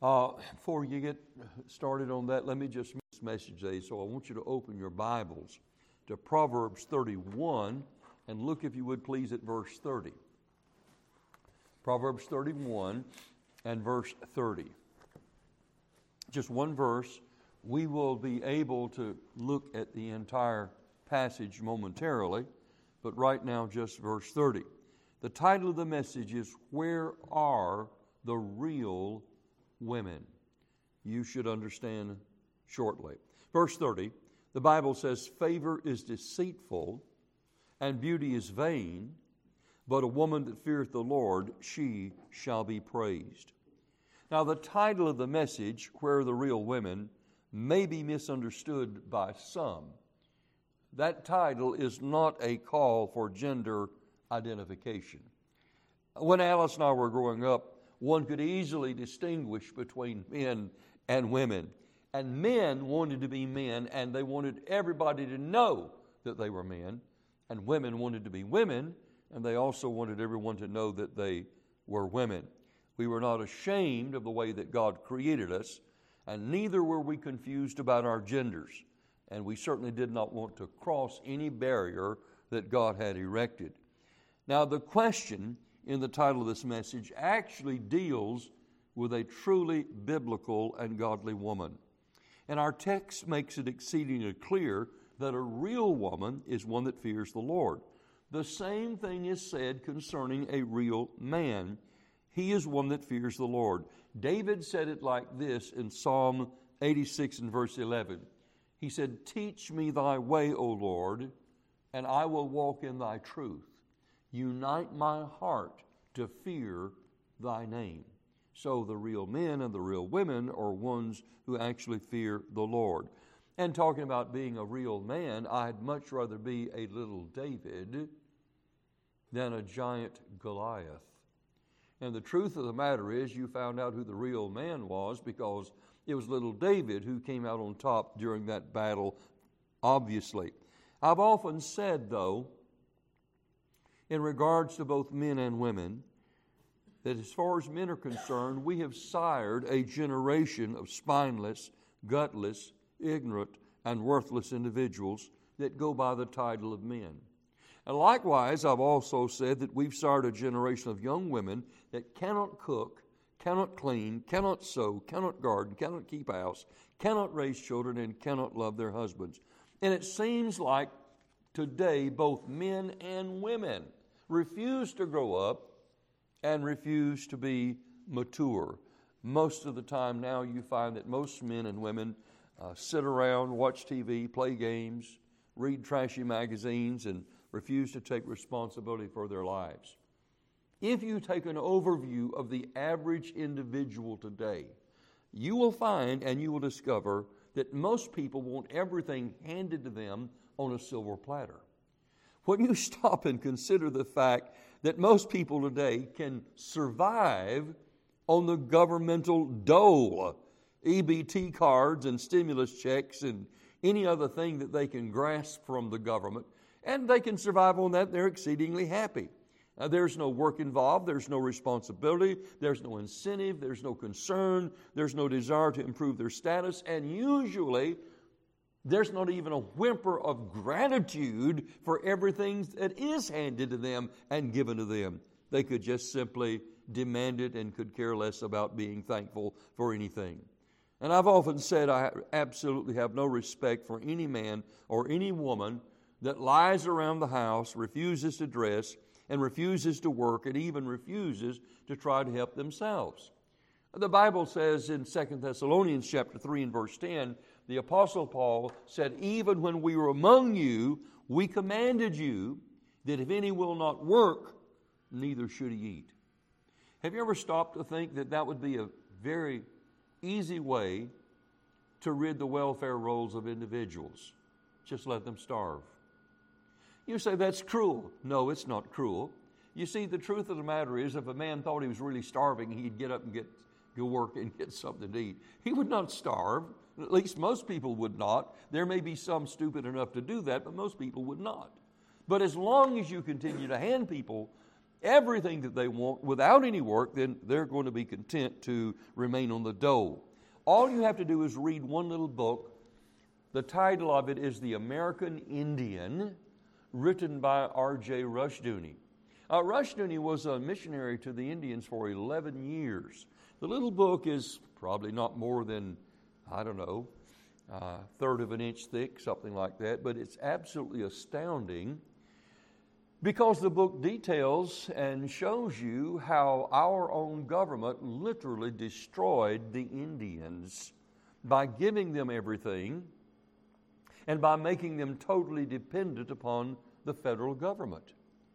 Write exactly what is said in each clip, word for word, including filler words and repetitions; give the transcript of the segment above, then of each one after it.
Uh, before you get started on that, let me just make this message today. So I want you to open your Bibles to Proverbs thirty-one and look, if you would please, at verse thirty. Proverbs thirty-one and verse thirty. Just one verse. We will be able to look at the entire passage momentarily, but right now just verse thirty. The title of the message is, Where Are the Real Women? You should understand shortly. Verse thirty, the Bible says, Favor is deceitful, and beauty is vain, but a woman that feareth the Lord, she shall be praised. Now, the title of the message, Where Are the Real Women, may be misunderstood by some. That title is not a call for gender identification. When Alice and I were growing up, one could easily distinguish between men and women. And men wanted to be men, and they wanted everybody to know that they were men. And women wanted to be women, and they also wanted everyone to know that they were women. We were not ashamed of the way that God created us, and neither were we confused about our genders. And we certainly did not want to cross any barrier that God had erected. Now, the question in the title of this message actually deals with a truly biblical and godly woman. And our text makes it exceedingly clear that a real woman is one that fears the Lord. The same thing is said concerning a real man. He is one that fears the Lord. David said it like this in Psalm eighty-six and verse eleven. He said, Teach me thy way, O Lord, and I will walk in thy truth. Unite my heart to fear thy name. So the real men and the real women are ones who actually fear the Lord. And talking about being a real man, I'd much rather be a little David than a giant Goliath. And the truth of the matter is, you found out who the real man was because it was little David who came out on top during that battle, obviously. I've often said, though, in regards to both men and women, that as far as men are concerned, we have sired a generation of spineless, gutless, ignorant, and worthless individuals that go by the title of men. And likewise, I've also said that we've sired a generation of young women that cannot cook, cannot clean, cannot sew, cannot garden, cannot keep house, cannot raise children, and cannot love their husbands. And it seems like today both men and women refuse to grow up and refuse to be mature. Most of the time now you find that most men and women uh, sit around, watch T V, play games, read trashy magazines, and refuse to take responsibility for their lives. If you take an overview of the average individual today, you will find and you will discover that most people want everything handed to them on a silver platter. When you stop and consider the fact that most people today can survive on the governmental dole, E B T cards and stimulus checks and any other thing that they can grasp from the government, and they can survive on that, they're exceedingly happy. Now, there's no work involved, there's no responsibility, there's no incentive, there's no concern, there's no desire to improve their status, and usually there's not even a whimper of gratitude for everything that is handed to them and given to them. They could just simply demand it and could care less about being thankful for anything. And I've often said I absolutely have no respect for any man or any woman that lies around the house, refuses to dress, and refuses to work, and even refuses to try to help themselves. The Bible says in Second Thessalonians chapter three and verse ten, the Apostle Paul said, Even when we were among you, we commanded you that if any will not work, neither should he eat. Have you ever stopped to think that that would be a very easy way to rid the welfare rolls of individuals? Just let them starve. You say, that's cruel. No, it's not cruel. You see, the truth of the matter is, if a man thought he was really starving, he'd get up and get go work and get something to eat. He would not starve. At least most people would not. There may be some stupid enough to do that, but most people would not. But as long as you continue to hand people everything that they want without any work, then they're going to be content to remain on the dole. All you have to do is read one little book. The title of it is The American Indian, written by R J Rushdoony. Uh, Rushdoony was a missionary to the Indians for eleven years. The little book is probably not more than, I don't know, a uh, third of an inch thick, something like that, but it's absolutely astounding because the book details and shows you how our own government literally destroyed the Indians by giving them everything and by making them totally dependent upon the federal government.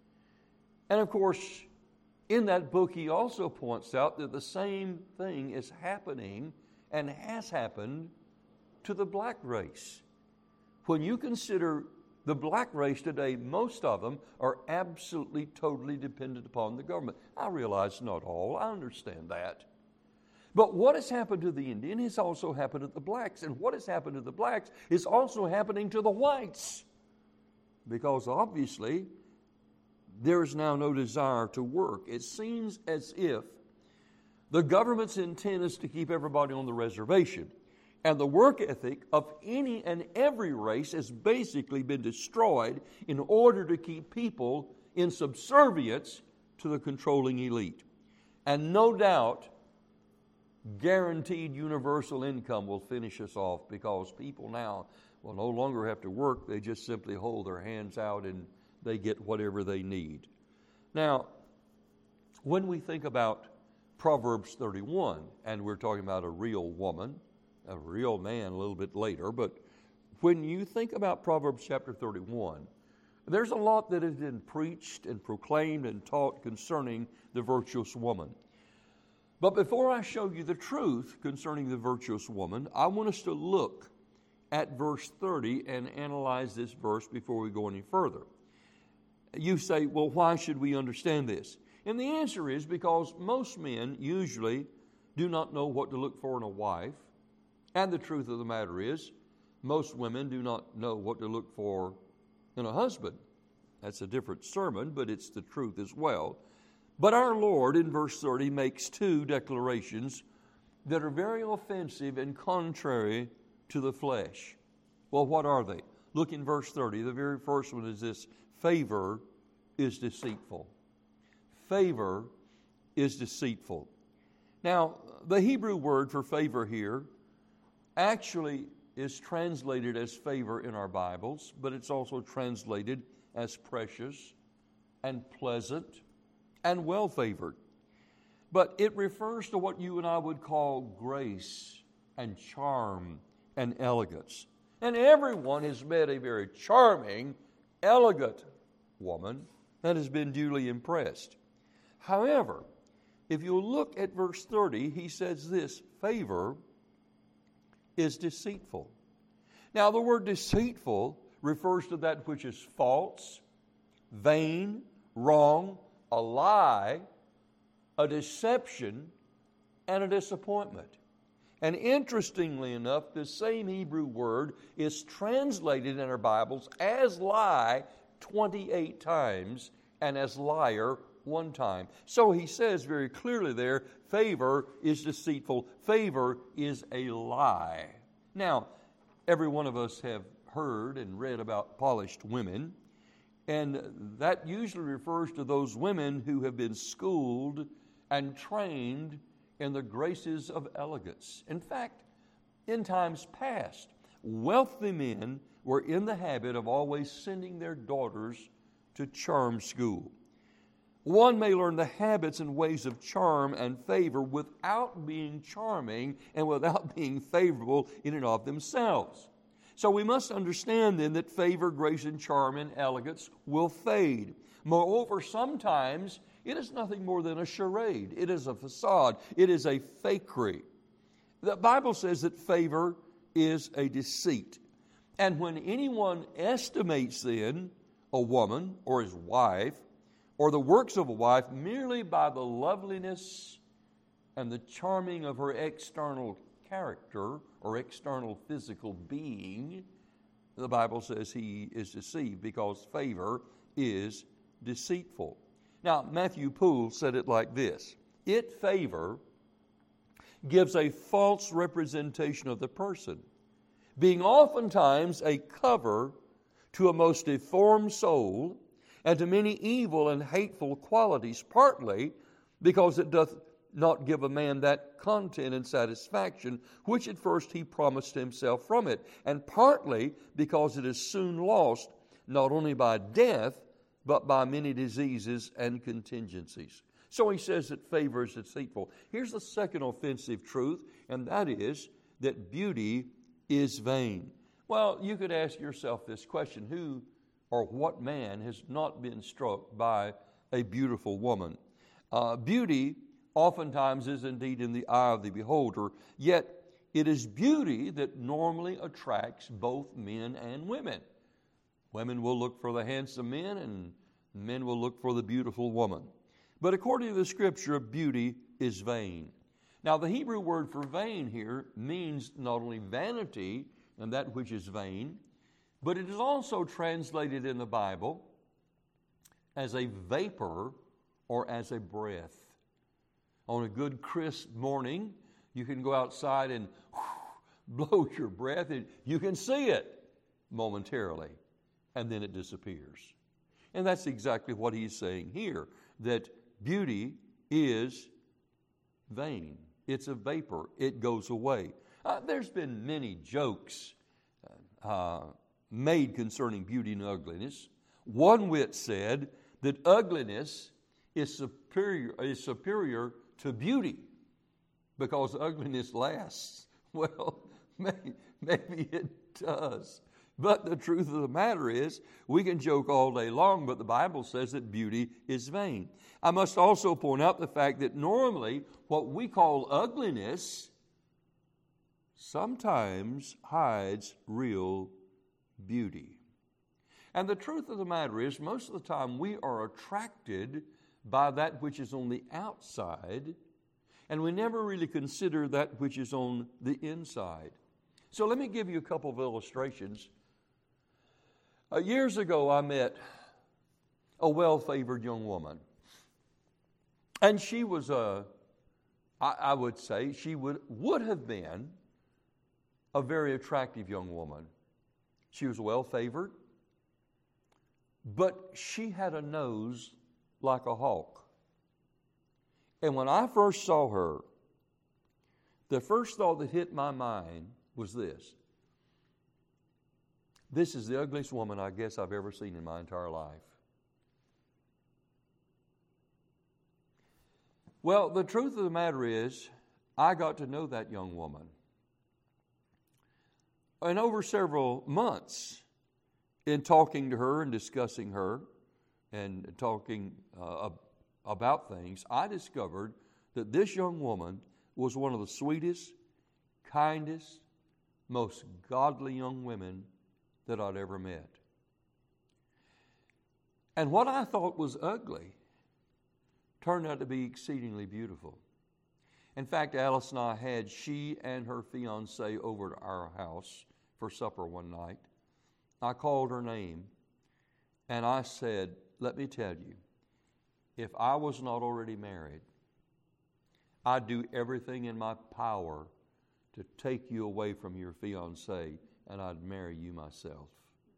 And of course, in that book, he also points out that the same thing is happening and has happened to the black race. When you consider the black race today, most of them are absolutely, totally dependent upon the government. I realize not all. I understand that. But what has happened to the Indian has also happened to the blacks. And what has happened to the blacks is also happening to the whites. Because obviously, there is now no desire to work. It seems as if the government's intent is to keep everybody on the reservation. And the work ethic of any and every race has basically been destroyed in order to keep people in subservience to the controlling elite. And no doubt, guaranteed universal income will finish us off because people now will no longer have to work. They just simply hold their hands out and they get whatever they need. Now, when we think about Proverbs thirty-one, and we're talking about a real woman, a real man a little bit later, but when you think about Proverbs chapter thirty-one, there's a lot that has been preached and proclaimed and taught concerning the virtuous woman. But before I show you the truth concerning the virtuous woman, I want us to look at verse thirty and analyze this verse before we go any further. You say, well, why should we understand this? And the answer is because most men usually do not know what to look for in a wife. And the truth of the matter is, most women do not know what to look for in a husband. That's a different sermon, but it's the truth as well. But our Lord, in verse thirty, makes two declarations that are very offensive and contrary to the flesh. Well, what are they? Look in verse thirty. The very first one is this: favor is deceitful. Favor is deceitful. Now, the Hebrew word for favor here actually is translated as favor in our Bibles, but it's also translated as precious and pleasant and well-favored. But it refers to what you and I would call grace and charm and elegance. And everyone has met a very charming, elegant woman that has been duly impressed. However, if you look at verse thirty, he says this: favor is deceitful. Now, the word deceitful refers to that which is false, vain, wrong, a lie, a deception, and a disappointment. And interestingly enough, this same Hebrew word is translated in our Bibles as lie twenty-eight times and as liar one time. So he says very clearly there, favor is deceitful. Favor is a lie. Now, every one of us have heard and read about polished women, and that usually refers to those women who have been schooled and trained in the graces of elegance. In fact, in times past, wealthy men were in the habit of always sending their daughters to charm school. One may learn the habits and ways of charm and favor without being charming and without being favorable in and of themselves. So we must understand then that favor, grace, and charm and elegance will fade. Moreover, sometimes it is nothing more than a charade. It is a facade. It is a fakery. The Bible says that favor is a deceit. And when anyone estimates then a woman or his wife or the works of a wife merely by the loveliness and the charming of her external character or external physical being, the Bible says he is deceived, because favor is deceitful. Now, Matthew Poole said it like this: it, favor, gives a false representation of the person, being oftentimes a cover to a most deformed soul and to many evil and hateful qualities, partly because it doth not give a man that content and satisfaction which at first he promised himself from it, and partly because it is soon lost, not only by death, but by many diseases and contingencies. So he says that favor is deceitful. Here's the second offensive truth, and that is that beauty is vain. Well, you could ask yourself this question: who or what man has not been struck by a beautiful woman? Uh, beauty oftentimes is indeed in the eye of the beholder, yet it is beauty that normally attracts both men and women. Women will look for the handsome men, and men will look for the beautiful woman. But according to the Scripture, beauty is vain. Now, the Hebrew word for vain here means not only vanity and that which is vain, but it is also translated in the Bible as a vapor or as a breath. On a good crisp morning, you can go outside and blow your breath, and you can see it momentarily, and then it disappears. And that's exactly what he's saying here, that beauty is vain. It's a vapor. It goes away. Uh, there's been many jokes uh, made concerning beauty and ugliness. One wit said that ugliness is superior, is superior to beauty because ugliness lasts. Well, maybe, maybe it does. But the truth of the matter is, we can joke all day long, but the Bible says that beauty is vain. I must also point out the fact that normally what we call ugliness sometimes hides real beauty. And the truth of the matter is, most of the time we are attracted by that which is on the outside, and we never really consider that which is on the inside. So let me give you a couple of illustrations. Uh, years ago, I met a well-favored young woman. And she was, a, I, I would say, she would, would have been a very attractive young woman. She was well-favored, but she had a nose like a hawk. And when I first saw her, the first thought that hit my mind was this: this is the ugliest woman I guess I've ever seen in my entire life. Well, the truth of the matter is, I got to know that young woman. And over several months, in talking to her and discussing her and talking uh, about things, I discovered that this young woman was one of the sweetest, kindest, most godly young women that I'd ever met. And what I thought was ugly turned out to be exceedingly beautiful. In fact, Alice and I had she and her fiancé over to our house for supper one night. I called her name, and I said, let me tell you, if I was not already married, I'd do everything in my power to take you away from your fiancé, and I'd marry you myself.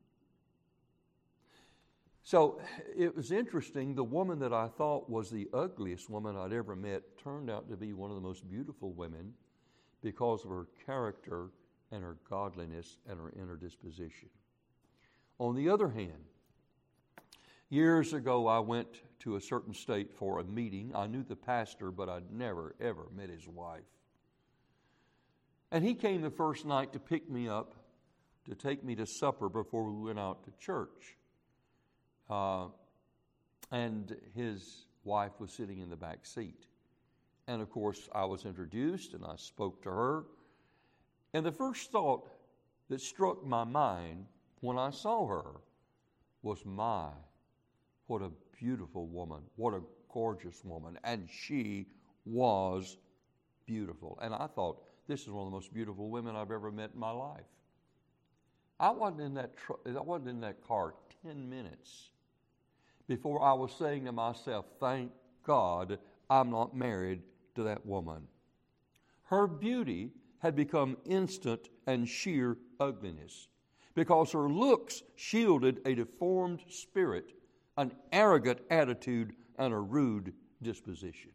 So it was interesting. The woman that I thought was the ugliest woman I'd ever met turned out to be one of the most beautiful women because of her character and her godliness and her inner disposition. On the other hand, years ago I went to a certain state for a meeting. I knew the pastor, but I'd never, ever met his wife. And he came the first night to pick me up, to take me to supper before we went out to church. Uh, and his wife was sitting in the back seat. And of course, I was introduced and I spoke to her. And the first thought that struck my mind when I saw her was, my, what a beautiful woman, what a gorgeous woman. And she was beautiful. And I thought, this is one of the most beautiful women I've ever met in my life. I wasn't in that, tr- I wasn't in that car ten minutes before I was saying to myself, thank God I'm not married to that woman. Her beauty had become instant and sheer ugliness because her looks shielded a deformed spirit, an arrogant attitude, and a rude disposition.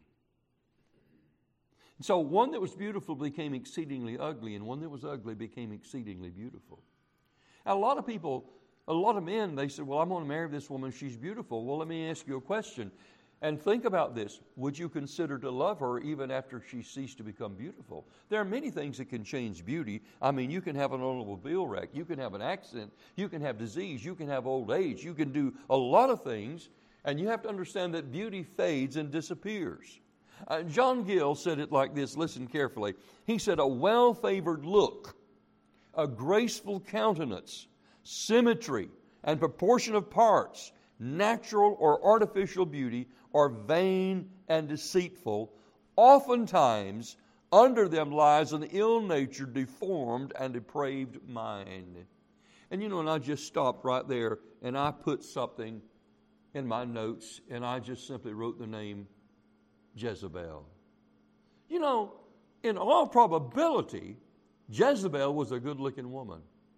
So one that was beautiful became exceedingly ugly, and one that was ugly became exceedingly beautiful. Now, a lot of people, a lot of men, they say, well, I'm going to marry this woman, she's beautiful. Well, let me ask you a question. And think about this. Would you consider to love her even after she ceased to become beautiful? There are many things that can change beauty. I mean, you can have an automobile wreck. You can have an accident. You can have disease. You can have old age. You can do a lot of things. And you have to understand that beauty fades and disappears. Uh, John Gill said it like this. Listen carefully. He said, a well-favored look, a graceful countenance, symmetry, and proportion of parts, natural or artificial beauty, are vain and deceitful. Oftentimes, under them lies an ill-natured, deformed, and depraved mind. And you know, and I just stopped right there, and I put something in my notes, and I just simply wrote the name Jezebel. You know, in all probability, Jezebel was a good-looking woman.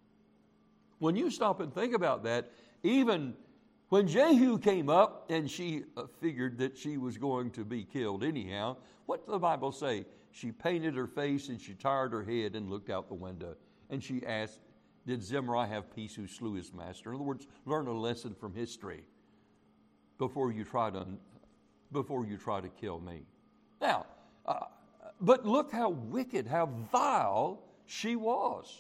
When you stop and think about that, even when Jehu came up and she uh, figured that she was going to be killed anyhow, what did the Bible say? She painted her face and she tired her head and looked out the window. And she asked, did Zimri have peace who slew his master? In other words, learn a lesson from history before you try to, before you try to kill me. Now, uh, but look how wicked, how vile she was.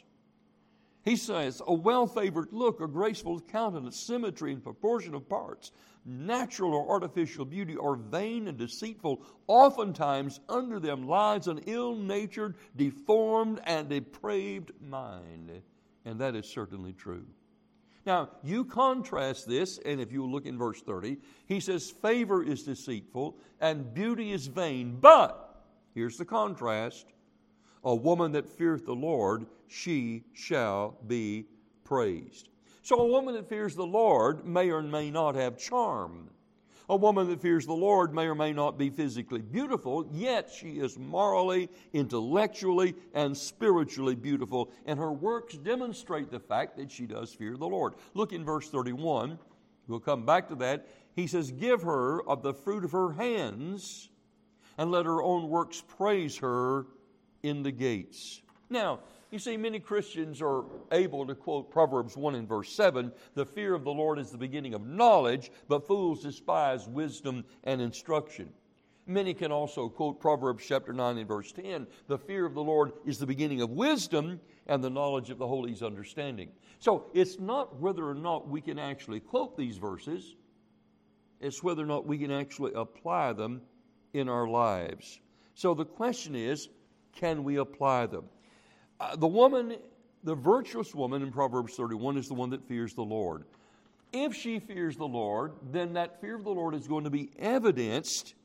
He says, a well-favored look, a graceful countenance, symmetry and proportion of parts, natural or artificial beauty are vain and deceitful. Oftentimes under them lies an ill-natured, deformed, and depraved mind. And that is certainly true. Now, you contrast this, and if you look in verse thirty, he says, favor is deceitful and beauty is vain. But, here's the contrast, a woman that feareth the Lord, she shall be praised. So a woman that fears the Lord may or may not have charm. A woman that fears the Lord may or may not be physically beautiful, yet she is morally, intellectually, and spiritually beautiful. And her works demonstrate the fact that she does fear the Lord. Look in verse thirty-one. We'll come back to that. He says, give her of the fruit of her hands, and let her own works praise her in the gates. Now, you see, many Christians are able to quote Proverbs one and verse seven, the fear of the Lord is the beginning of knowledge, but fools despise wisdom and instruction. Many can also quote Proverbs chapter nine and verse ten, the fear of the Lord is the beginning of wisdom, and the knowledge of the holy is understanding. So it's not whether or not we can actually quote these verses, it's whether or not we can actually apply them in our lives. So the question is, can we apply them? Uh, the woman, the virtuous woman in Proverbs thirty-one is the one that fears the Lord. If she fears the Lord, then that fear of the Lord is going to be evidenced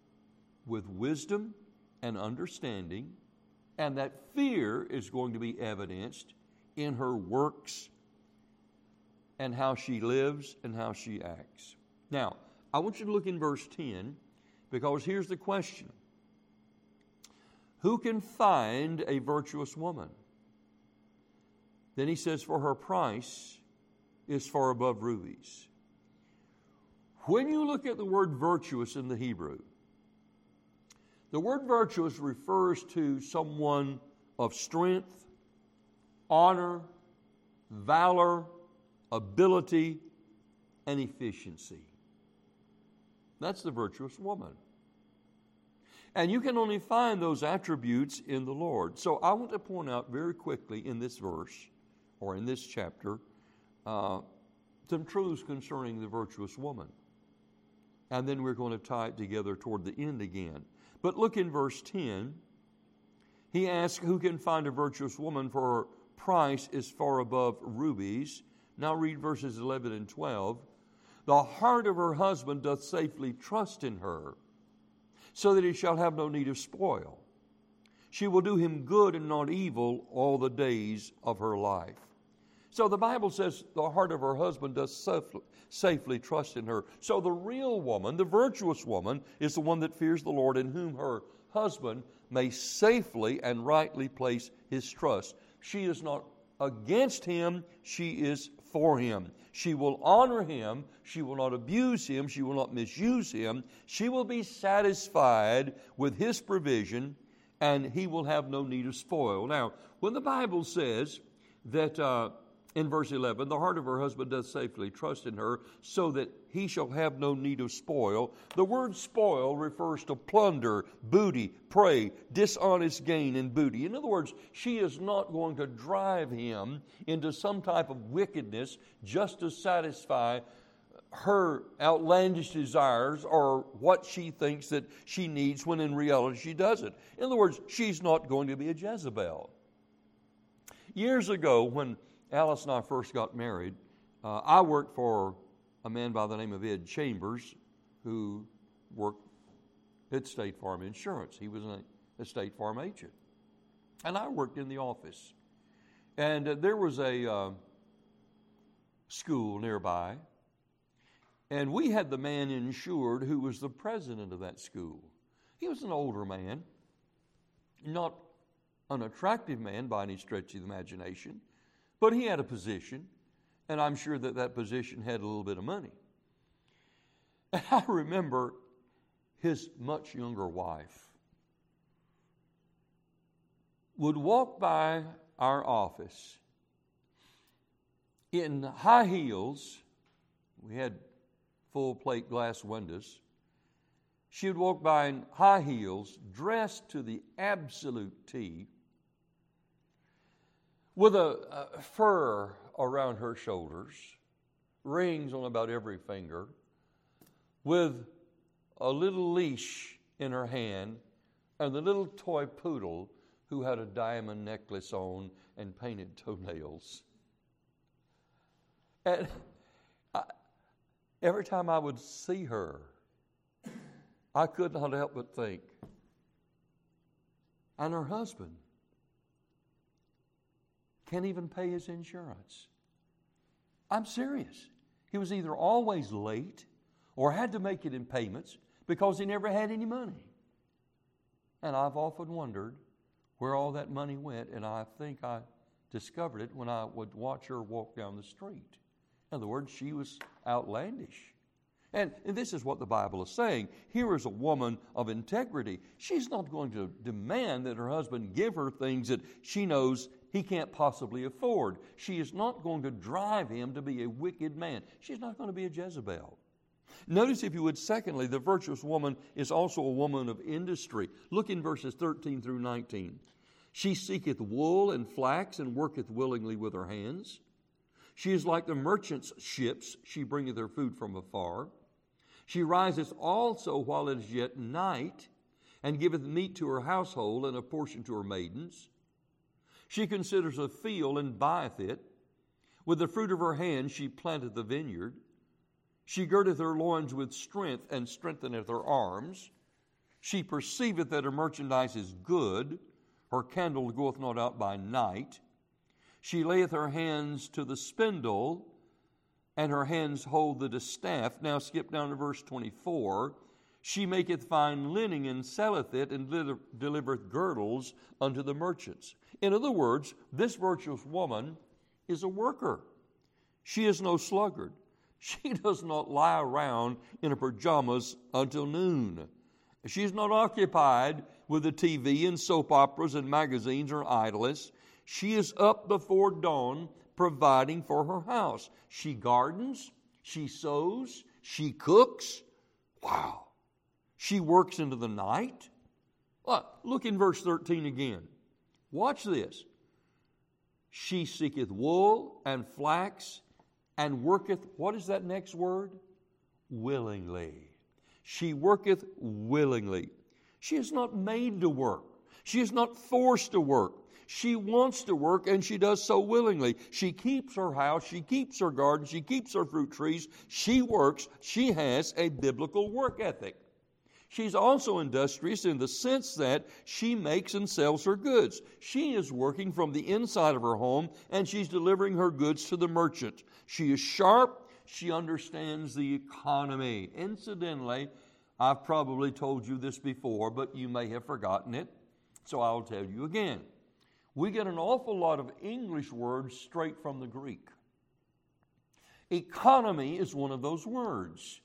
with wisdom and understanding, and that fear is going to be evidenced in her works and how she lives and how she acts. Now, I want you to look in verse ten, because here's the question. Who can find a virtuous woman? Then he says, for her price is far above rubies. When you look at the word virtuous in the Hebrew, the word virtuous refers to someone of strength, honor, valor, ability, and efficiency. That's the virtuous woman. And you can only find those attributes in the Lord. So I want to point out very quickly in this verse, or in this chapter, uh, some truths concerning the virtuous woman. And then we're going to tie it together toward the end again. But look in verse ten. He asks, who can find a virtuous woman, for her price is far above rubies. Now read verses eleven and twelve. The heart of her husband doth safely trust in her, so that he shall have no need of spoil. She will do him good and not evil all the days of her life. So the Bible says the heart of her husband does safely, safely trust in her. So the real woman, the virtuous woman, is the one that fears the Lord, in whom her husband may safely and rightly place his trust. She is not against him, she is for him. She will honor him, she will not abuse him, she will not misuse him. She will be satisfied with his provision, and he will have no need of spoil. Now, when the Bible says that uh, in verse eleven, the heart of her husband doth safely trust in her, so that he shall have no need of spoil. The word spoil refers to plunder, booty, prey, dishonest gain and booty. In other words, she is not going to drive him into some type of wickedness just to satisfy her outlandish desires or what she thinks that she needs, when in reality she doesn't. In other words, she's not going to be a Jezebel. Years ago, when Alice and I first got married, uh, I worked for a man by the name of Ed Chambers, who worked at State Farm Insurance. He was a, a State Farm agent. And I worked in the office. And uh, there was a uh, school nearby, and we had the man insured who was the president of that school. He was an older man, not an attractive man by any stretch of the imagination, but he had a position, and I'm sure that that position had a little bit of money. And I remember his much younger wife would walk by our office in high heels. We had full plate glass windows. She would walk by in high heels, dressed to the absolute T, with a, a fur around her shoulders, rings on about every finger, with a little leash in her hand, and the little toy poodle who had a diamond necklace on and painted toenails. And I, every time I would see her, I could not help but think, and her husband can't even pay his insurance. I'm serious. He was either always late or had to make it in payments because he never had any money. And I've often wondered where all that money went, and I think I discovered it when I would watch her walk down the street. In other words, she was outlandish. And, and this is what the Bible is saying. Here is a woman of integrity. She's not going to demand that her husband give her things that she knows he can't possibly afford. She is not going to drive him to be a wicked man. She's not going to be a Jezebel. Notice, if you would, secondly, the virtuous woman is also a woman of industry. Look in verses thirteen through nineteen. She seeketh wool and flax, and worketh willingly with her hands. She is like the merchant's ships. She bringeth her food from afar. She riseth also while it is yet night, and giveth meat to her household, and a portion to her maidens. She considers a field, and buyeth it. With the fruit of her hand she planteth the vineyard. She girdeth her loins with strength, and strengtheneth her arms. She perceiveth that her merchandise is good. Her candle goeth not out by night. She layeth her hands to the spindle, and her hands hold the distaff. Now skip down to verse twenty-four. She maketh fine linen, and selleth it, and delivereth girdles unto the merchants. In other words, this virtuous woman is a worker. She is no sluggard. She does not lie around in her pajamas until noon. She is not occupied with the T V and soap operas and magazines or idleness. She is up before dawn providing for her house. She gardens, she sews, she cooks. Wow. She works into the night. Look in verse thirteen again. Watch this. She seeketh wool and flax, and worketh, what is that next word? Willingly. She worketh willingly. She is not made to work. She is not forced to work. She wants to work, and she does so willingly. She keeps her house, she keeps her garden, she keeps her fruit trees. She works. She has a biblical work ethic. She's also industrious in the sense that she makes and sells her goods. She is working from the inside of her home, and she's delivering her goods to the merchant. She is sharp. She understands the economy. Incidentally, I've probably told you this before, but you may have forgotten it, so I'll tell you again. We get an awful lot of English words straight from the Greek. Economy is one of those words.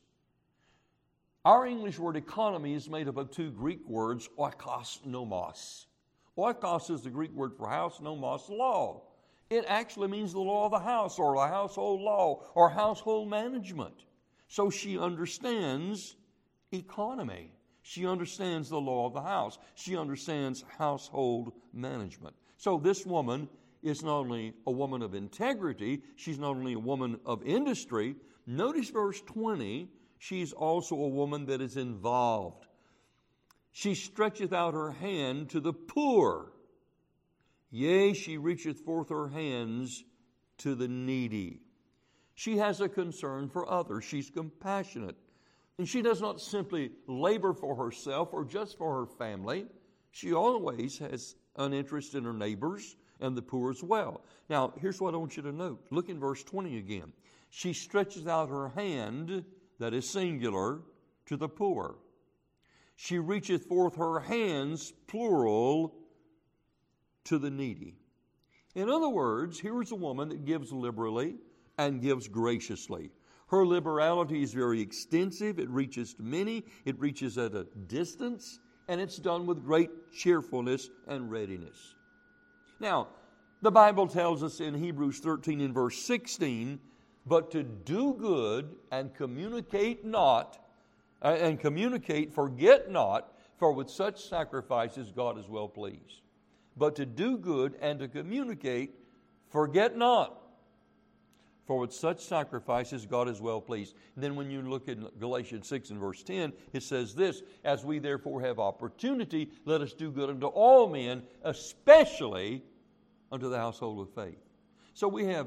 Our English word economy is made up of two Greek words, oikos, nomos. Oikos is the Greek word for house, nomos, law. It actually means the law of the house, or the household law, or household management. So she understands economy. She understands the law of the house. She understands household management. So this woman is not only a woman of integrity, she's not only a woman of industry. Notice verse twenty. She's also a woman that is involved. She stretcheth out her hand to the poor. Yea, she reacheth forth her hands to the needy. She has a concern for others. She's compassionate. And she does not simply labor for herself or just for her family. She always has an interest in her neighbors and the poor as well. Now, here's what I want you to note. Look in verse twenty again. She stretches out her hand, that is singular, to the poor. She reacheth forth her hands, plural, to the needy. In other words, here is a woman that gives liberally and gives graciously. Her liberality is very extensive. It reaches to many. It reaches at a distance. And it's done with great cheerfulness and readiness. Now, the Bible tells us in Hebrews thirteen and verse sixteen, but to do good and communicate not, uh, and communicate, forget not, for with such sacrifices God is well pleased. But to do good and to communicate, forget not, for with such sacrifices God is well pleased. And then when you look in Galatians six and verse ten, it says this, as we therefore have opportunity, let us do good unto all men, especially unto the household of faith. So we have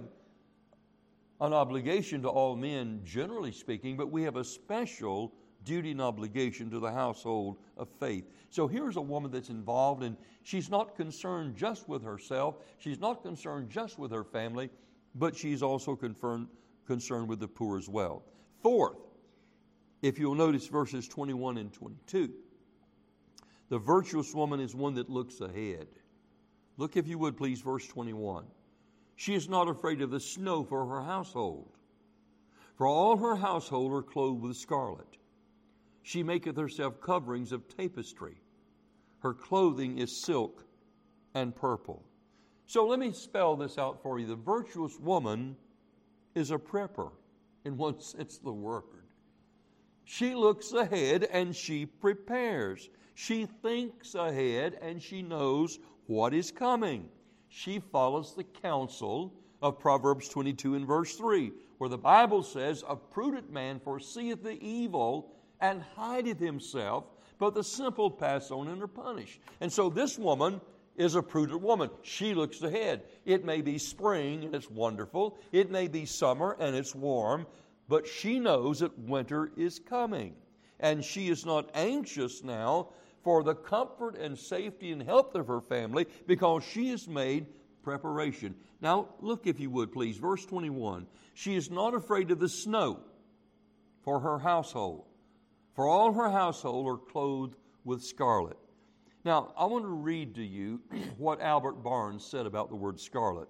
an obligation to all men, generally speaking, but we have a special duty and obligation to the household of faith. So here's a woman that's involved, and she's not concerned just with herself. She's not concerned just with her family, but she's also concerned, concerned with the poor as well. Fourth, if you'll notice verses twenty-one and twenty-two, the virtuous woman is one that looks ahead. Look, if you would, please, verse twenty-one. She is not afraid of the snow for her household, for all her household are clothed with scarlet. She maketh herself coverings of tapestry. Her clothing is silk and purple. So let me spell this out for you. The virtuous woman is a prepper, in one sense of the word. She looks ahead and she prepares. She thinks ahead and she knows what is coming. She follows the counsel of Proverbs twenty-two and verse three, where the Bible says, a prudent man foreseeth the evil and hideth himself, but the simple pass on and are punished. And so this woman is a prudent woman. She looks ahead. It may be spring and it's wonderful. It may be summer and it's warm, but she knows that winter is coming. And she is not anxious now for the comfort and safety and health of her family because she has made preparation. Now, look, if you would, please, verse twenty-one. She is not afraid of the snow for her household, for all her household are clothed with scarlet. Now, I want to read to you what Albert Barnes said about the word scarlet.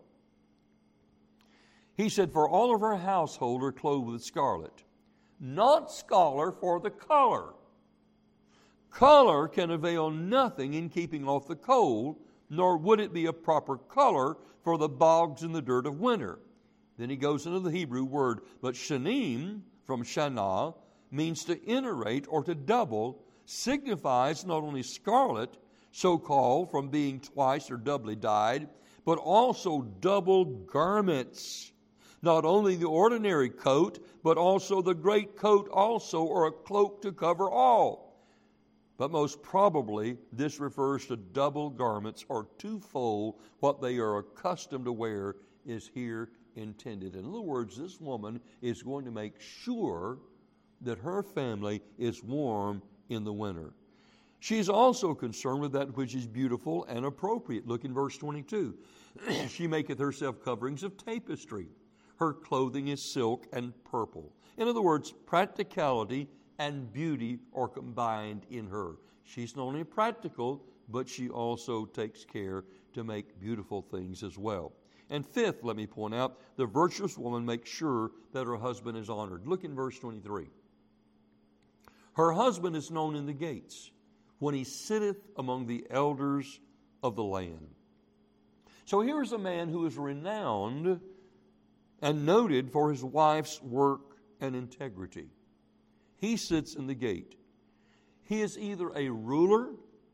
He said, for all of her household are clothed with scarlet, not scholar for the color. Color can avail nothing in keeping off the cold, nor would it be a proper color for the bogs and the dirt of winter. Then he goes into the Hebrew word, but shanim, from shana, means to iterate or to double, signifies not only scarlet, so called from being twice or doubly dyed, but also double garments. Not only the ordinary coat, but also the great coat also, or a cloak to cover all. But most probably, this refers to double garments or twofold. What they are accustomed to wear is here intended. In other words, this woman is going to make sure that her family is warm in the winter. She's also concerned with that which is beautiful and appropriate. Look in verse twenty-two. She maketh herself coverings of tapestry. Her clothing is silk and purple. In other words, practicality and beauty are combined in her. She's not only practical, but she also takes care to make beautiful things as well. And fifth, let me point out, the virtuous woman makes sure that her husband is honored. Look in verse twenty-three. Her husband is known in the gates, when he sitteth among the elders of the land. So here is a man who is renowned and noted for his wife's work and integrity. He sits in the gate. He is either a ruler,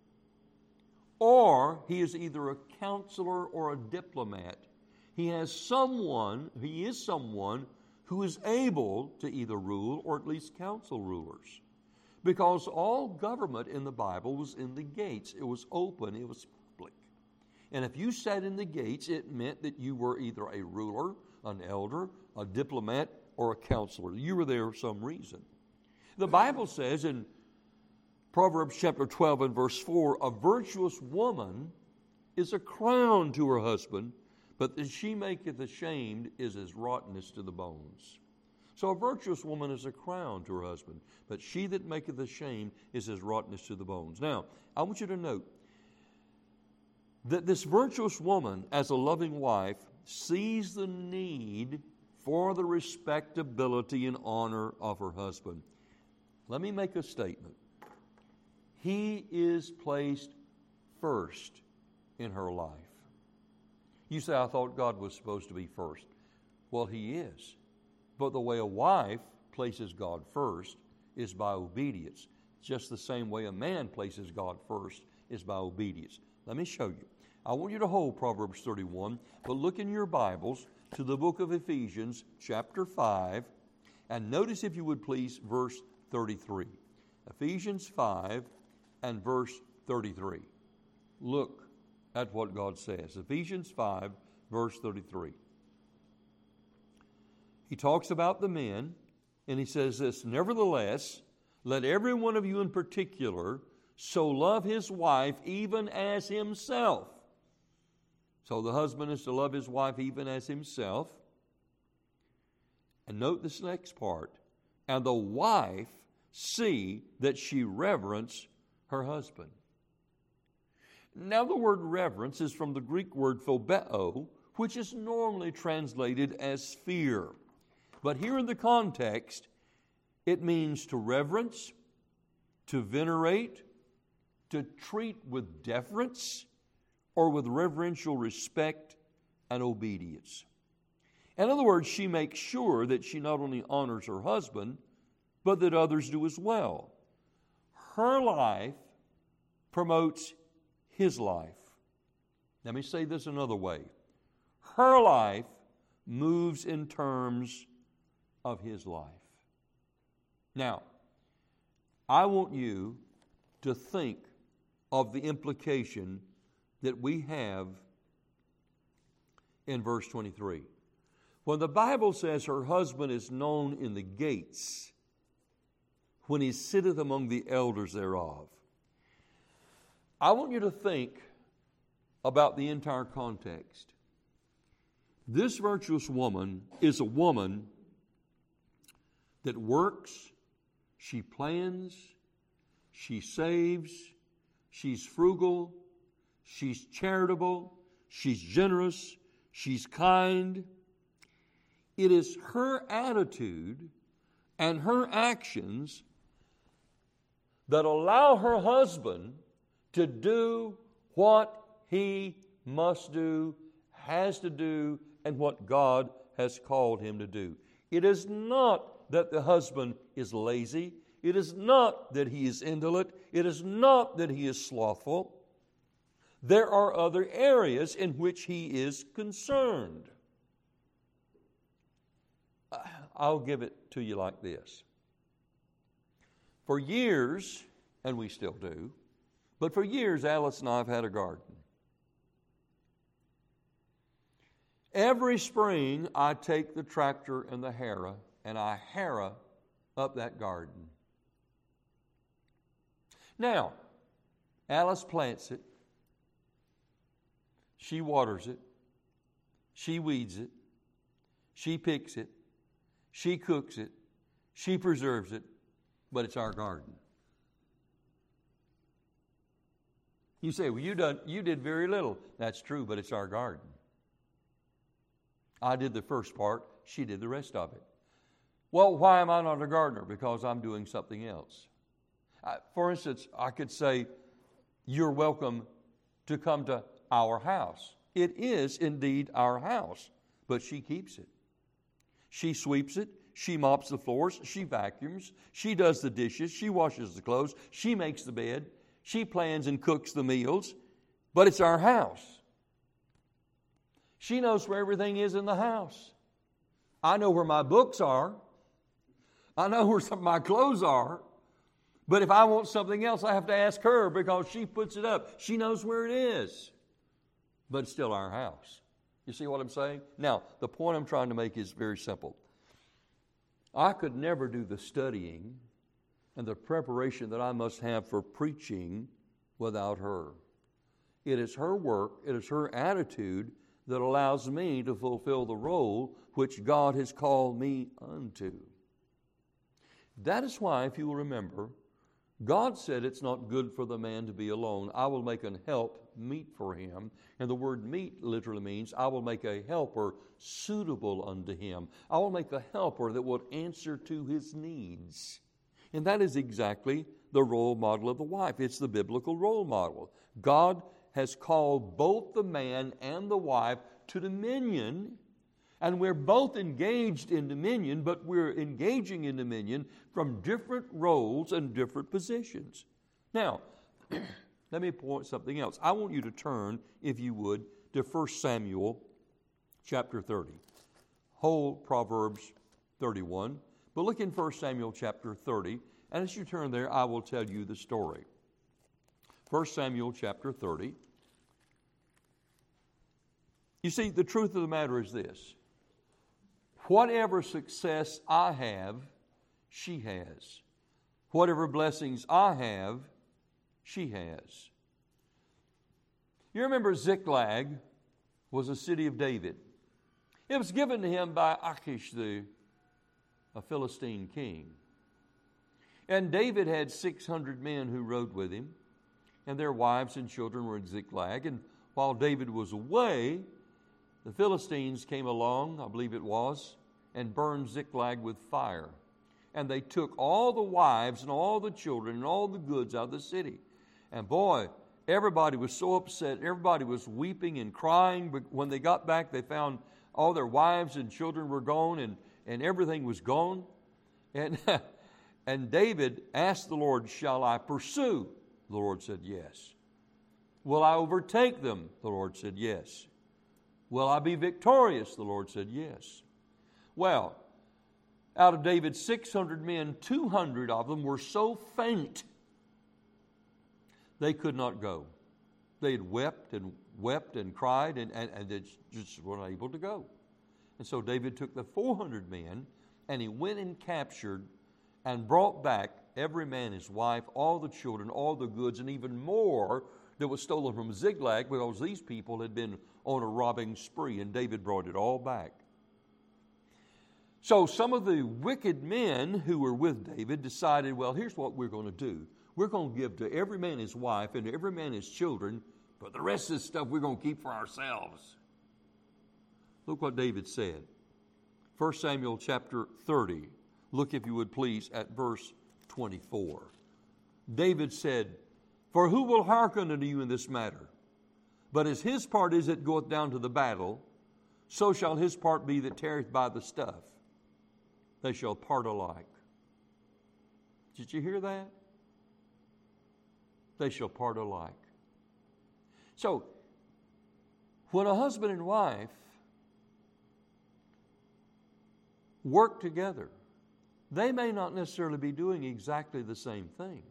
or he is either a counselor or a diplomat. He has someone, he is someone who is able to either rule or at least counsel rulers. Because all government in the Bible was in the gates. It was open, it was public. And if you sat in the gates, it meant that you were either a ruler, an elder, a diplomat, or a counselor. You were there for some reason. The Bible says in Proverbs chapter twelve and verse four, a virtuous woman is a crown to her husband, but that she maketh ashamed is as rottenness to the bones. So a virtuous woman is a crown to her husband, but she that maketh ashamed is as rottenness to the bones. Now, I want you to note that this virtuous woman, as a loving wife, sees the need for the respectability and honor of her husband. Let me make a statement. He is placed first in her life. You say, I thought God was supposed to be first. Well, He is. But the way a wife places God first is by obedience. Just the same way a man places God first is by obedience. Let me show you. I want you to hold Proverbs thirty-one, but look in your Bibles to the book of Ephesians, chapter five, and notice, if you would please, verse thirty-three. Ephesians five and verse thirty-three. Look at what God says. Ephesians five, verse thirty-three. He talks about the men, and he says this, nevertheless, let every one of you in particular so love his wife even as himself. So the husband is to love his wife even as himself. And note this next part. And the wife see that she reverence her husband. Now the word reverence is from the Greek word phobeo, which is normally translated as fear. But here in the context, it means to reverence, to venerate, to treat with deference, or with reverential respect and obedience. In other words, she makes sure that she not only honors her husband, but that others do as well. Her life promotes his life. Let me say this another way. Her life moves in terms of his life. Now, I want you to think of the implication that we have in verse twenty-three. When the Bible says her husband is known in the gates, when he sitteth among the elders thereof, I want you to think about the entire context. This virtuous woman is a woman that works, she plans, she saves, she's frugal, she's charitable, she's generous, she's kind. It is her attitude and her actions that allow her husband to do what he must do, has to do, and what God has called him to do. It is not that the husband is lazy. It is not that he is indolent. It is not that he is slothful. There are other areas in which he is concerned. I'll give it to you like this. For years, and we still do, but for years Alice and I have had a garden. Every spring I take the tractor and the harrow and I harrow up that garden. Now, Alice plants it. She waters it. She weeds it. She picks it. She cooks it. She preserves it. But it's our garden. You say, well, you, done, you did very little. That's true, but it's our garden. I did the first part. She did the rest of it. Well, why am I not a gardener? Because I'm doing something else. I, for instance, I could say, you're welcome to come to our house. It is indeed our house, but she keeps it. She sweeps it. She mops the floors. She vacuums. She does the dishes. She washes the clothes. She makes the bed. She plans and cooks the meals. But it's our house. She knows where everything is in the house. I know where my books are. I know where some of my clothes are. But if I want something else, I have to ask her because she puts it up. She knows where it is. But it's still our house. You see what I'm saying? Now, the point I'm trying to make is very simple. I could never do the studying and the preparation that I must have for preaching without her. It is her work, it is her attitude that allows me to fulfill the role which God has called me unto. That is why, if you will remember, God said it's not good for the man to be alone. I will make an help meet for him. And the word meet literally means I will make a helper suitable unto him. I will make a helper that will answer to his needs. And that is exactly the role model of the wife. It's the biblical role model. God has called both the man and the wife to dominion, and we're both engaged in dominion, but we're engaging in dominion from different roles and different positions. Now, let me point something else. I want you to turn, if you would, to First Samuel chapter thirty. Whole Proverbs thirty-one. But look in First Samuel chapter thirty, and as you turn there, I will tell you the story. First Samuel chapter thirty. You see, the truth of the matter is this. Whatever success I have, she has. Whatever blessings I have, she has. You remember Ziklag was a city of David. It was given to him by Achish, the a Philistine king. And David had six hundred men who rode with him, and their wives and children were in Ziklag. And while David was away, the Philistines came along, I believe it was, and burned Ziklag with fire. And they took all the wives and all the children and all the goods out of the city. And boy, everybody was so upset. Everybody was weeping and crying. But when they got back, they found all their wives and children were gone, and, and everything was gone. And, and David asked the Lord, shall I pursue? The Lord said, yes. Will I overtake them? The Lord said, yes. Will I be victorious? The Lord said, yes. Well, out of David's six hundred men, two hundred of them were so faint they could not go. They had wept and wept and cried, and, and, and they just weren't able to go. And so David took the four hundred men, and he went and captured and brought back every man, his wife, all the children, all the goods, and even more that was stolen from Ziklag, because these people had been on a robbing spree, and David brought it all back. So some of the wicked men who were with David decided, well, here's what we're going to do. We're going to give to every man his wife and every man his children, but the rest of this stuff we're going to keep for ourselves. Look what David said. First Samuel chapter thirty. Look, if you would please, at verse twenty-four. David said, for who will hearken unto you in this matter? But as his part is that goeth down to the battle, so shall his part be that tarrieth by the stuff. They shall part alike. Did you hear that? They shall part alike. So, when a husband and wife work together, they may not necessarily be doing exactly the same thing,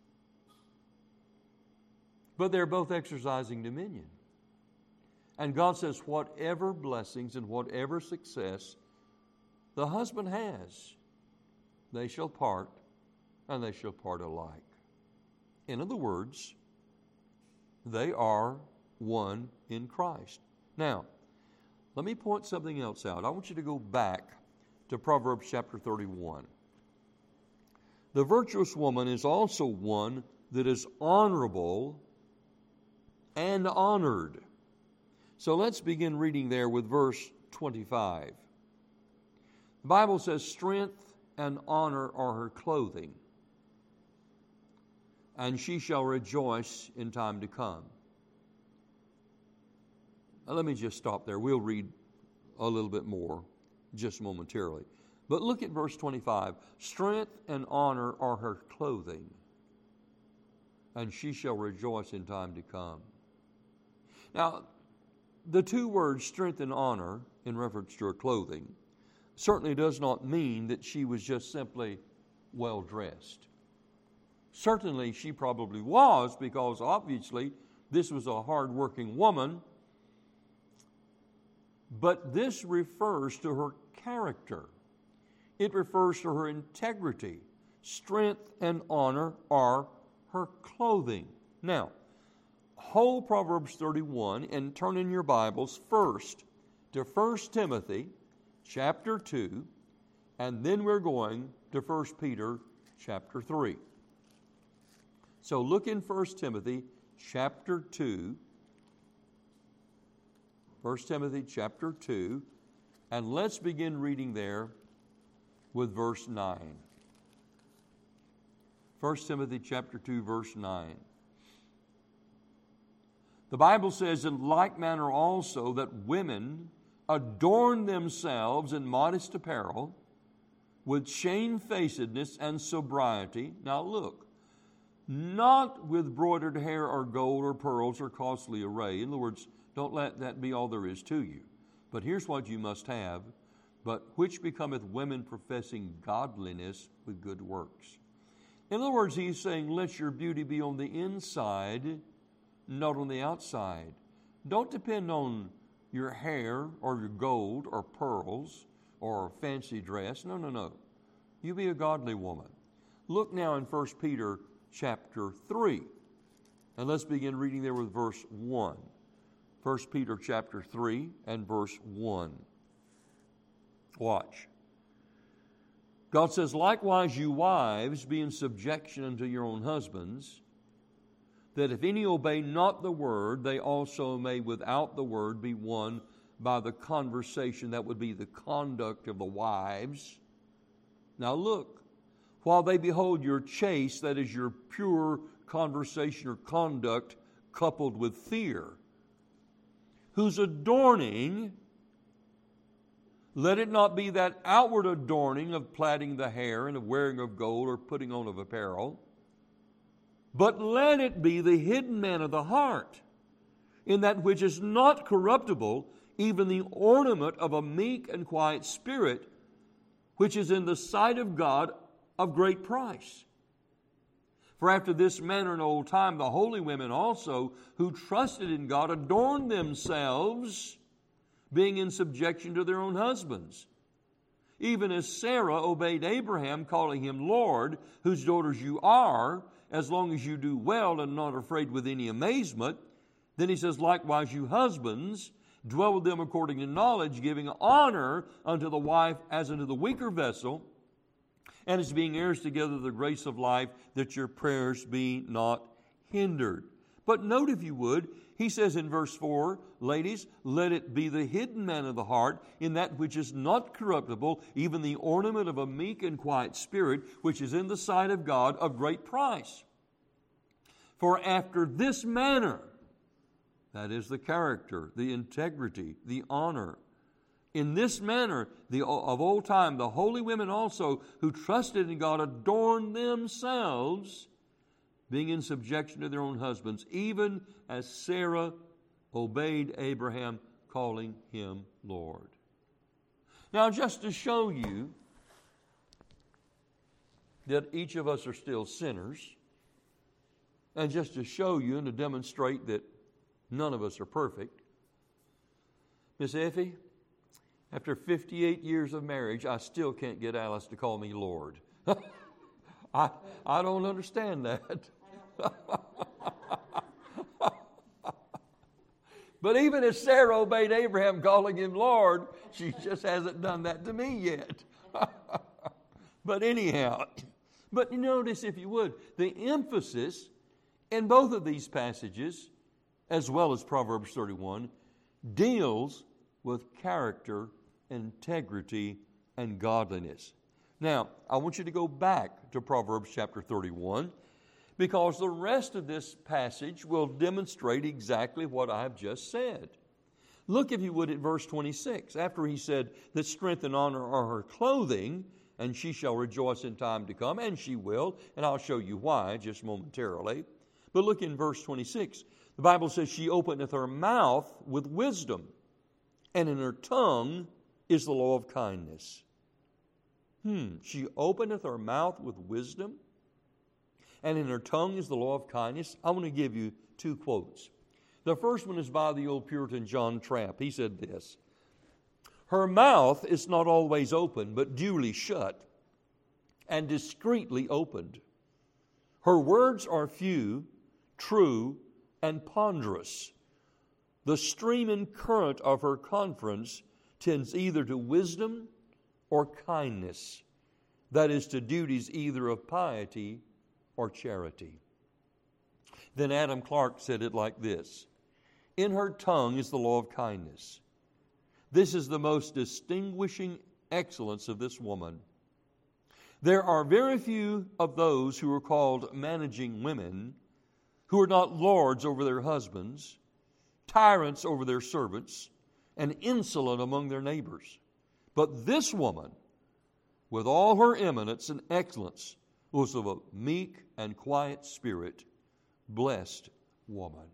but they're both exercising dominion. And God says, whatever blessings and whatever success the husband has, they shall part, and they shall part alike. In other words, they are one in Christ. Now, let me point something else out. I want you to go back to Proverbs chapter thirty-one. The virtuous woman is also one that is honorable and honored. So let's begin reading there with verse twenty-five. The Bible says, strength and honor are her clothing, and she shall rejoice in time to come. Now, let me just stop there. We'll read a little bit more just momentarily. But look at verse twenty-five. Strength and honor are her clothing, and she shall rejoice in time to come. Now, the two words strength and honor in reference to her clothing certainly does not mean that she was just simply well dressed. Certainly she probably was, because obviously this was a hard-working woman. But this refers to her character. It refers to her integrity. Strength and honor are her clothing. Now, whole Proverbs thirty-one, and turn in your Bibles first to First Timothy chapter two, and then we're going to First Peter chapter three. So look in First Timothy chapter two, First Timothy chapter two, and let's begin reading there with verse nine. First Timothy chapter two, verse nine. The Bible says, in like manner also that women adorn themselves in modest apparel, with shamefacedness and sobriety. Now look, not with broidered hair or gold or pearls or costly array. In other words, don't let that be all there is to you. But here's what you must have, but which becometh women professing godliness with good works. In other words, he's saying, let your beauty be on the inside, not on the outside. Don't depend on your hair or your gold or pearls or fancy dress. No, no, no. You be a godly woman. Look now in First Peter chapter three. And let's begin reading there with verse one. First Peter chapter three and verse one. Watch. God says, likewise you wives, be in subjection unto your own husbands, that if any obey not the word, they also may without the word be won by the conversation, that would be the conduct of the wives. Now look, while they behold your chaste, that is your pure conversation or conduct coupled with fear, whose adorning, let it not be that outward adorning of plaiting the hair and of wearing of gold or putting on of apparel, but let it be the hidden man of the heart, in that which is not corruptible, even the ornament of a meek and quiet spirit, which is in the sight of God of great price. For after this manner in old time, the holy women also, who trusted in God, adorned themselves, being in subjection to their own husbands. Even as Sarah obeyed Abraham, calling him Lord, whose daughters you are, as long as you do well and not afraid with any amazement. Then he says, likewise you husbands, dwell with them according to knowledge, giving honor unto the wife as unto the weaker vessel, and as being heirs together of the grace of life, that your prayers be not hindered. But note, if you would, he says in verse four, ladies, let it be the hidden man of the heart, in that which is not corruptible, even the ornament of a meek and quiet spirit, which is in the sight of God of great price. For after this manner, that is the character, the integrity, the honor, in this manner, the, of old time, the holy women also, who trusted in God, adorned themselves, being in subjection to their own husbands, even as Sarah obeyed Abraham, calling him Lord. Now, just to show you that each of us are still sinners, and just to show you and to demonstrate that none of us are perfect, Miss Effie, after fifty-eight years of marriage, I still can't get Alice to call me Lord. I, I don't understand that. I don't But even as Sarah obeyed Abraham, calling him Lord, she just hasn't done that to me yet. But anyhow, but notice, if you would, the emphasis in both of these passages, as well as Proverbs thirty-one, deals with character, integrity, and godliness. Now, I want you to go back to Proverbs chapter thirty-one, because the rest of this passage will demonstrate exactly what I've just said. Look, if you would, at verse twenty-six. After he said that strength and honor are her clothing, and she shall rejoice in time to come, and she will, and I'll show you why just momentarily. But look in verse twenty-six. The Bible says, she openeth her mouth with wisdom, and in her tongue is the law of kindness. Hmm, she openeth her mouth with wisdom, and in her tongue is the law of kindness. I want to give you two quotes. The first one is by the old Puritan John Trapp. He said this: her mouth is not always open, but duly shut and discreetly opened. Her words are few, true, and ponderous. The stream and current of her conference tends either to wisdom or kindness, that is, to duties either of piety or charity. Then Adam Clarke said it like this: in her tongue is the law of kindness. This is the most distinguishing excellence of this woman. There are very few of those who are called managing women who are not lords over their husbands, tyrants over their servants, and insolent among their neighbors. But this woman, with all her eminence and excellence, was of a meek and quiet spirit, blessed woman.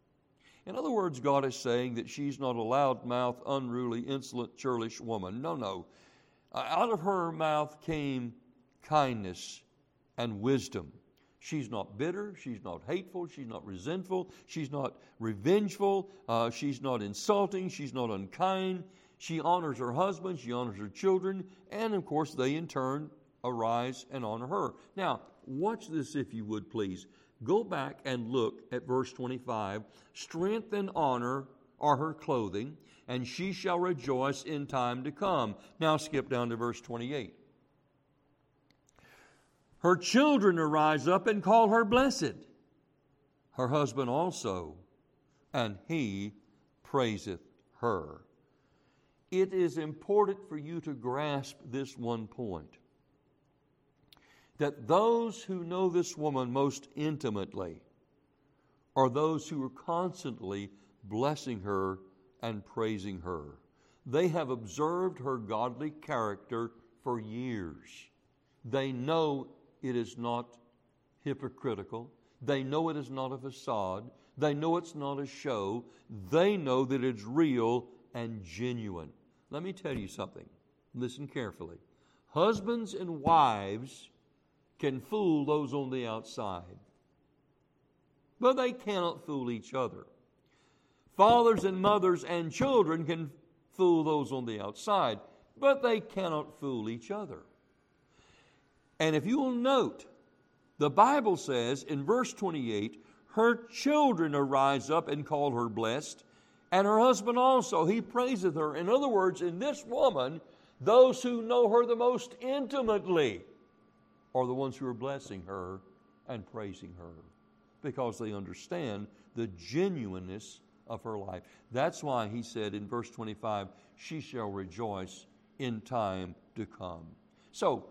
In other words, God is saying that she's not a loud-mouthed, unruly, insolent, churlish woman. No, no. Out of her mouth came kindness and wisdom. She's not bitter. She's not hateful. She's not resentful. She's not revengeful. Uh, she's not insulting. She's not unkind. She honors her husband. She honors her children. And, of course, they in turn arise and honor her. Now, watch this if you would, please. Go back and look at verse twenty-five. Strength and honor are her clothing, and she shall rejoice in time to come. Now skip down to verse twenty-eight. Her children arise up and call her blessed, her husband also, and he praiseth her. It is important for you to grasp this one point, that those who know this woman most intimately are those who are constantly blessing her and praising her. They have observed her godly character for years. They know it is not hypocritical. They know it is not a facade. They know it's not a show. They know that it's real and genuine. Let me tell you something. Listen carefully. Husbands and wives can fool those on the outside, but they cannot fool each other. Fathers and mothers and children can fool those on the outside, but they cannot fool each other. And if you will note, the Bible says in verse twenty-eight, her children arise up and call her blessed, and her husband also, he praiseth her. In other words, in this woman, those who know her the most intimately are the ones who are blessing her and praising her, because they understand the genuineness of her life. That's why he said in verse twenty-five, she shall rejoice in time to come. So,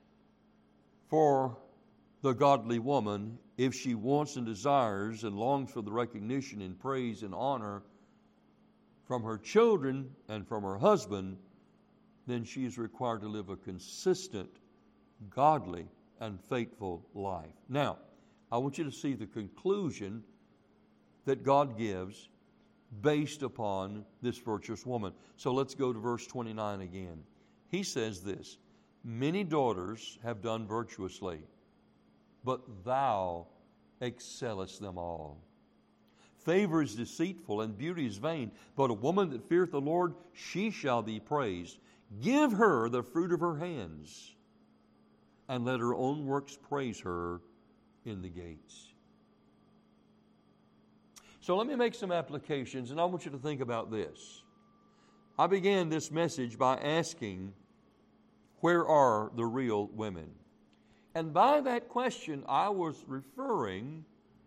for the godly woman, if she wants and desires and longs for the recognition and praise and honor from her children and from her husband, then she is required to live a consistent, godly, and faithful life. Now, I want you to see the conclusion that God gives based upon this virtuous woman. So let's go to verse twenty-nine again. He says this: many daughters have done virtuously, but thou excellest them all. Favor is deceitful and beauty is vain, but a woman that feareth the Lord, she shall be praised. Give her the fruit of her hands, and let her own works praise her in the gates. So let me make some applications, and I want you to think about this. I began this message by asking, where are the real women? And by that question, I was referring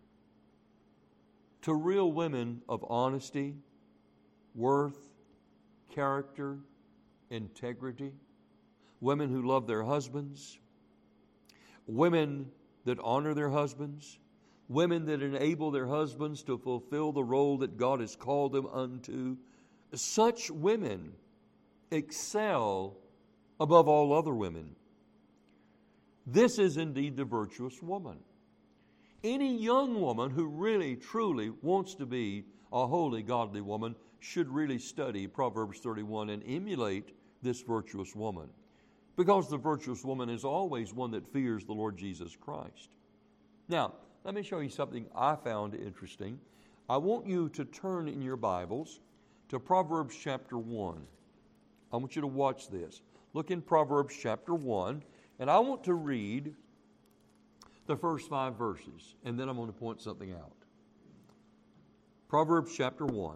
to real women of honesty, worth, character, integrity, women who love their husbands, women that honor their husbands, women that enable their husbands to fulfill the role that God has called them unto. Such women excel above all other women. This is indeed the virtuous woman. Any young woman who really, truly wants to be a holy, godly woman should really study Proverbs thirty-one and emulate this virtuous woman. Because the virtuous woman is always one that fears the Lord Jesus Christ. Now, let me show you something I found interesting. I want you to turn in your Bibles to Proverbs chapter one. I want you to watch this. Look in Proverbs chapter one, and I want to read the first five verses, and then I'm going to point something out. Proverbs chapter one.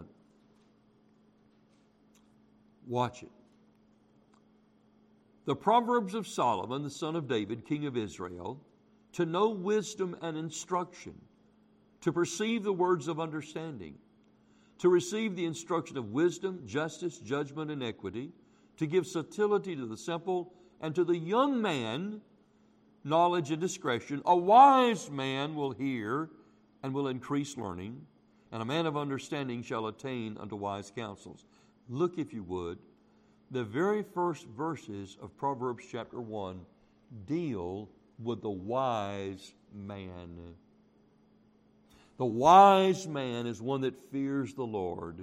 Watch it. The Proverbs of Solomon, the son of David, king of Israel, to know wisdom and instruction, to perceive the words of understanding, to receive the instruction of wisdom, justice, judgment, and equity, to give subtlety to the simple, and to the young man knowledge and discretion. A wise man will hear and will increase learning, and a man of understanding shall attain unto wise counsels. Look, if you would, the very first verses of Proverbs chapter one deal with the wise man. The wise man is one that fears the Lord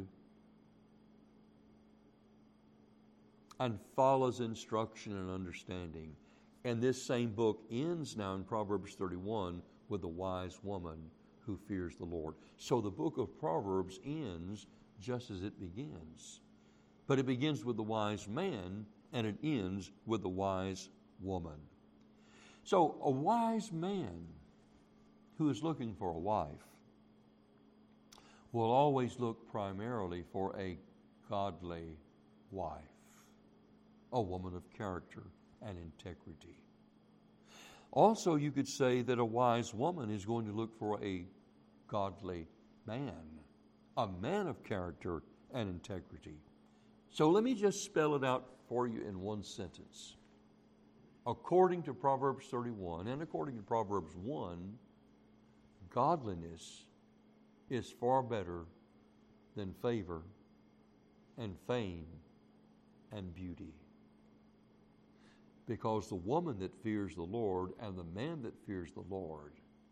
and follows instruction and understanding. And this same book ends now in Proverbs thirty-one with the wise woman who fears the Lord. So the book of Proverbs ends just as it begins. But it begins with the wise man and it ends with the wise woman. So a wise man who is looking for a wife will always look primarily for a godly wife, a woman of character and integrity. Also, you could say that a wise woman is going to look for a godly man, a man of character and integrity. So let me just spell it out for you in one sentence. According to Proverbs thirty-one and according to Proverbs one, godliness is far better than favor and fame and beauty. Because the woman that fears the Lord and the man that fears the Lord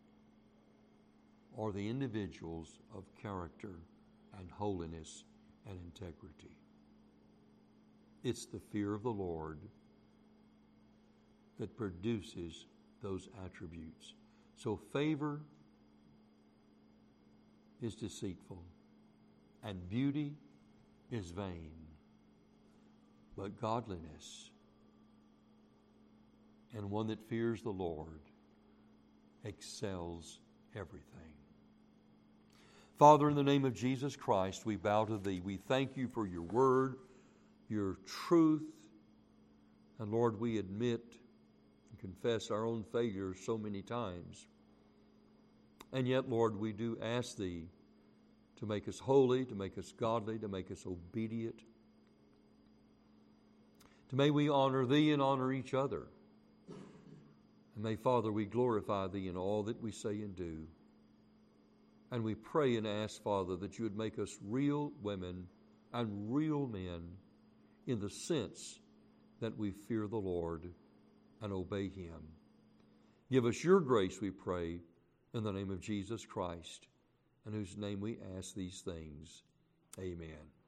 are the individuals of character and holiness and integrity. It's the fear of the Lord that produces those attributes. So favor is deceitful and beauty is vain, but godliness and one that fears the Lord excels everything. Father, in the name of Jesus Christ, we bow to Thee. We thank You for Your word, Your truth, and Lord, we admit and confess our own failures so many times. And yet, Lord, we do ask Thee to make us holy, to make us godly, to make us obedient. To may we honor Thee and honor each other. And may, Father, we glorify Thee in all that we say and do. And we pray and ask, Father, that You would make us real women and real men in the sense that we fear the Lord and obey Him. Give us Your grace, we pray, in the name of Jesus Christ, in whose name we ask these things. Amen.